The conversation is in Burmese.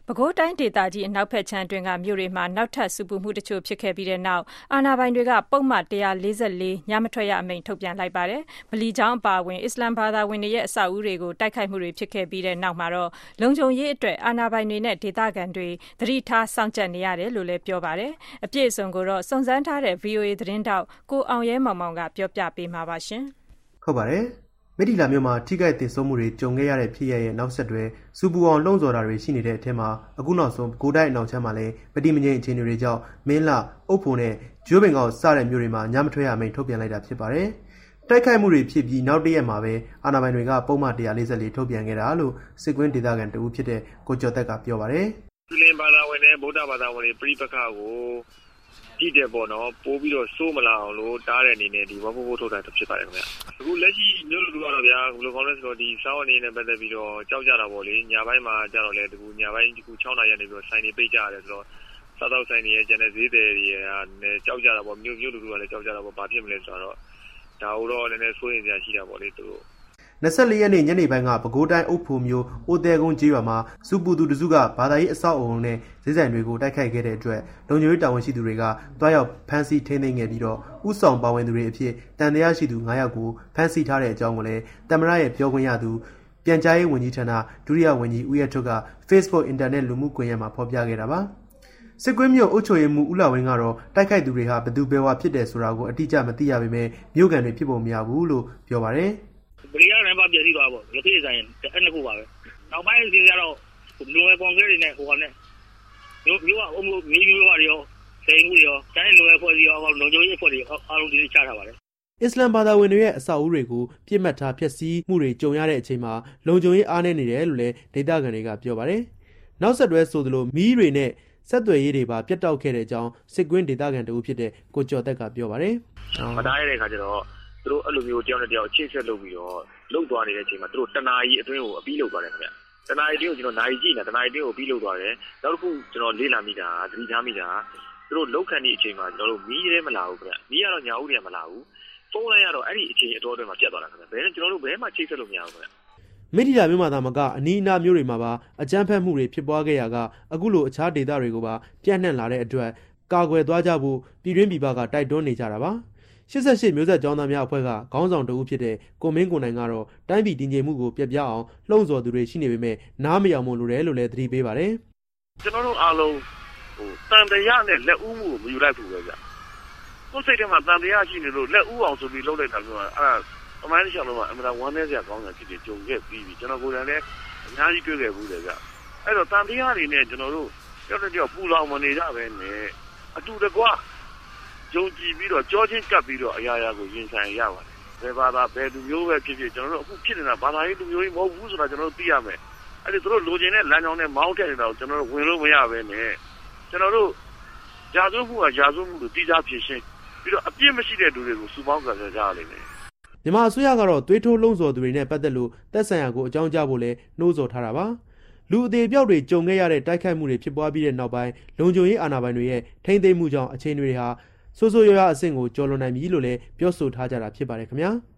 ပဲခူးတိုင်းဒေသကြီးအနောက်ဘက်ခြမ်းတွင်ကမြို့တွေမှာနောက်ထပ်ဆူပူမှုတချို့ဖြစ်ခဲ့ပြီးတဲ့နောက်အာဏာပိုင်တွေကပုဒ်မ144ညမထွက်ရအမိန့်ထုတ်ပြန်လိုက်ပါတယ်။ဗလီကျောင်းအပါအဝင်အစ္စလမ်ဘာသာဝင်တွေရဲ့အဆောက်အဦတွေကိုတိုက်ခိုက်မှုတွေဖြစ်ခဲ့ပြီးတဲ့နောက်မှာတော့လုံခြုံရေးအတွက်အာဏာပိုင်တွေနဲ့ဒေသခံတွေသတိထားစောင့်ကြပ်နေရတယ်လို့လည်းပြောပါတယ်။အပြည့်အစုံကိုတော့စုံစမ်းထားတဲ့ VOA သတင်းတောက်ကိုအောင်ရဲမောင်မောင်ကပြောပြပေးမှာပါရှင်။ဟုတ်ပါတယ်။မိထီလာမြို့မှာထိခိုက်ဒေဆုံးမှုတွေကြုံခဲ့ရတဲ့ဖြစ်ရရဲ့နောက်ဆက်တွဲစူပူအောင်လှုံ့ဆော်တာတွေရှိနေတဲ့အထက်မှာအခုနောက်ဆုံးကိုတိုင်းအနောက်ချမ်းမှာလည်းပဋိမငြိမ်အခြေအနေတွေကြောင့်မင်းလာအုပ်ဖို့နဲ့ကျွေးပင်ကောက်စတဲ့မြို့တွေမှာညမထွက်ရအမိန့်ထုတ်ပြန်လိုက်တာဖြစ်ပါတယ်။တိုက်ခိုက်မှုတွေဖြစ်ပြီးနောက်တရက်မှာပဲအာဏာပိုင်တွေကပုံမှန်144ထုတ်ပြန်ခဲ့တာလို့စစ်ကွင်းဒေသခံတဦးဖြစ်တဲ့ကိုကျော်သက်ကပြောပါတယ်။ဒီလင်ဘာသာဝင်နဲ့ဗုဒ္ဓဘာသာဝင်တွေပြိပခါကိုကြည့်တယ်ပေါ့နော်ပိုးပြီးတော့စိုးမလာအောင်လို့တားတဲ့အနေနဲ့ဒီဝဖို့ထုတ်တာဖြစ်ပါတယ်ခင်ဗျအခုလက်ရှိမျိုးလူကတော့ဗျာဘယ်လိုကောင်းလဲဆိုတော့ဒီစောင်းအနေနဲ့ပတ်သက်ပြီးတော့ကြောက်ကြတာပေါ့လေညပိုင်းမှာကြတော့လေဒီညပိုင်းဒီ6နာရီနေပြီးတော့ဆိုင်တွေပိတ်ကြရတယ်ဆိုတော့စားတော့ဆိုင်တွေရဲ့ကျန်တဲ့ဈေးတွေနဲ့ကြောက်ကြတာပေါ့မျိုးလူကလည်းကြောက်ကြတာပေါ့ဘာဖြစ်မလဲဆိုတော့ဒါတော့လည်းနည်းနည်းစိုးရင်ကြာရှိတာပေါ့လေသူတို့ 24ရက်နေ့ညနေပိုင်းကပဲခူးတိုင်းအုပ်ဖို့မျိုးအိုတဲကုန်းကျေးရွာမှာစူပူသူတစုကဘာသာရေးအဆောက်အအုံနဲ့ဈေးဆိုင်တွေကိုတိုက်ခိုက်ခဲ့တဲ့အတွက်လုံခြုံရေးတာဝန်ရှိသူတွေကတွားရောက်ဖမ်းဆီးထိန်းသိမ်းခဲ့ပြီးတော့ဥဆောင်ပါဝင်သူတွေအဖြစ်တန်တရားရှိသူ9ယောက်ကိုဖမ်းဆီးထားတဲ့အကြောင်းကိုလည်းတမရရဲ့ပြောခွင့်ရသူပြန်ကြားရေးဝန်ကြီးဌာနဒုတိယဝန်ကြီးဦးရထွတ်က Facebook Internet လူမှုကွန်ရက်မှာဖော်ပြခဲ့တာပါစစ်ကွင်းမြို့အုပ်ချုပ်ရေးမှူးဦးလာဝင်းကတော့တိုက်ခိုက်သူတွေဟာဘယ်သူဘယ်ဝါဖြစ်တယ်ဆိုတာကိုအတိအကျမသိရပေမဲ့မြို့ကန်တွေဖြစ်ပုံမရဘူးလို့ပြောပါတယ်ဗလီကတော့ပြည့်စည်သွားပေါ့လက်သေးဆိုင်အဲ့နှစ်ခုပါပဲနောက်ပိုင်းစီကတော့လူငယ်ကွန်ကရစ်နဲ့ဟိုကနဲ့မျိုးကအုံမျိုးတွေရောစိန်မှုရောတိုင်းလူငယ်ဖွဲ့စည်းရောလုံခြုံရေးဖွဲ့တွေအားလုံးဒီချထားပါတယ်အစ္စလမ်ဘာသာဝင်တွေရဲ့အဆောက်အဦတွေကိုပြစ်မှတ်ထားဖျက်ဆီးမှုတွေကြုံရတဲ့အချိန်မှာလုံခြုံရေးအားနည်းနေတယ်လို့လည်းဒေသခံတွေကပြောပါတယ်နောက်ဆက်တွဲဆိုသလိုမီးတွေနဲ့ဆက်သွယ်ရေးတွေပါပြတ်တောက်ခဲ့တဲ့အကြောင်းစစ်ကွင်းဒေသခံတဦးဖြစ်တဲ့ကိုကျော်သက်ကပြောပါတယ်မတားရတဲ့ခါကျတော့သူတို့အဲ့လိုမျိုးတယောက်နဲ့တယောက်အချိတ်ဆက်လုပ်ပြီးတော့လှုပ်သွားနေတဲ့အချိန်မှာသူတို့တနာရီအတွင်းကိုအပြီးလှုပ်သွားတယ်ခင်ဗျတနာရီအတွင်းကိုကျွန်တော်နိုင်ကြည့်နေတာတနာရီအတွင်းကိုပြီးလှုပ်သွားတယ်နောက်တစ်ခုကျွန်တော်လေ့လာမိတာသတိထားမိတာသူတို့လောက်ခံနေအချိန်မှာကျွန်တော်တို့မီးရဲမလာဘူးခင်ဗျမီးကတော့ညာဦးတွေကမလာဘူးဖုန်းလိုင်းကတော့အဲ့ဒီအချိန်အတော်အတွင်းမှာပြတ်သွားတာခင်ဗျဘယ်နဲ့ကျွန်တော်တို့ဘယ်မှချိတ်ဆက်လို့မရဘူးခင်ဗျမိထီလာမြို့မှာသာမကအနီးအနားမြို့တွေမှာပါအကြမ်းဖက်မှုတွေဖြစ်ပွားခဲ့ရာကအခုလိုအခြားဒေသတွေကိုပါပြန့်နှံ့လာတဲ့အတွက်ကာကွယ်သွားကြဖို့ပြည်တွင်းပြည်ပကတိုက်တွန်းနေကြတာပါ88မျိုးဆက်ကျောင်းသားများအဖွဲ့ကခေါင်းဆောင်တဦးဖြစ်တဲ့ကိုမင်းကိုနိုင်ကတော့တိုင်းပြည်တည်ငြိမ်မှုကိုပြပြအောင်လှုံ့ဆော်သူတွေရှိနေပေမဲ့နားမယောင်မလို့တယ်လို့လည်းသတိပေးပါတယ်ကျွန်တော်တို့အားလုံးတန်တရားနဲ့လက်ဦးမှုကိုမယူလိုက်ဘူးပဲဗျကိုယ်စိတ်ထဲမှာတန်တရားရှိနေလို့လက်ဦးအောင်ဆိုပြီးလှုပ်လိုက်တာမျိုးအဲ့ဒါအမှန်တရားလုံးကအမှန်တရားဝမ်းနည်းစရာကောင်းတာဖြစ်တယ်ကြုံခဲ့ပြီးကျွန်တော်ကိုယ်တိုင်လည်းအများကြီးတွေ့ခဲ့ဘူးလေဗျအဲ့တော့တန်တရားတွေနဲ့ကျွန်တော်တို့ကြောက်တဲ့ပူလောင်မနေကြပဲနဲ့အတူတကွယုံကြည်ပြီးတော့ကြောချင်းကပ်ပြီးတော့အရာရာကိုရင်ဆိုင်ရပါတယ်ဘယ်ဘာသာဘယ်လူမျိုးပဲဖြစ်ဖြစ်ကျွန်တော်တို့အခုဖြစ်နေတာဘာသာရေးလူမျိုးကြီးမဟုတ်ဘူးဆိုတာကျွန်တော်တို့သိရမယ်အဲ့ဒီသူတို့လိုချင်တဲ့လမ်းကြောင်းနဲ့မောင်းထက်နေတာကိုကျွန်တော်တို့ဝင်လို့မရပဲနဲ့ကျွန်တော်တို့ဂျာဇုမှုကဂျာဇုမှုကိုတိကျဖြစ်ရှင်းပြီးတော့အပြစ်မရှိတဲ့လူတွေကိုစုပေါင်းကြရကြလိမ့်မယ်မြန်မာအစိုးရကတော့သွေးထိုးလှုံ့ဆော်သူတွေနဲ့ပတ်သက်လို့သက်ဆိုင်ရာကိုအကြောင်းကြားဖို့လဲနှိုးဆော်ထားတာပါလူအသေးပြောက်တွေကြုံခဲ့ရတဲ့တိုက်ခိုက်မှုတွေဖြစ်ပွားပြီးတဲ့နောက်ပိုင်းလုံခြုံရေးအာဏာပိုင်တွေရဲ့ထိန်းသိမ်းမှုကြောင့်အခြေအနေတွေဟာဆိုးဆိုးရွားရွားအဆင့်ကိုကျော်လွန်နိုင်ပြီလို့လည်းပြောဆိုထားကြတာဖြစ်ပါတယ်ခင်ဗျာ